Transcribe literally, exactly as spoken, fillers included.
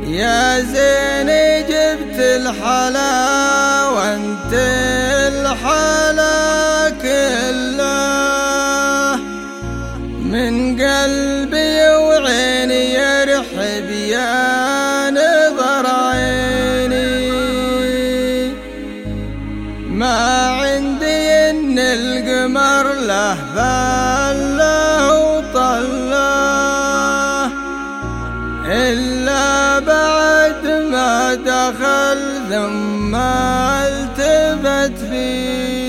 يا زيني جبت الحلا وانت الحلا كله، من قلبي وعيني يرحب يا نظر عيني. ما عندي ان القمر له فله وطله، إلا بعد ما دخل ثم التفت فيه.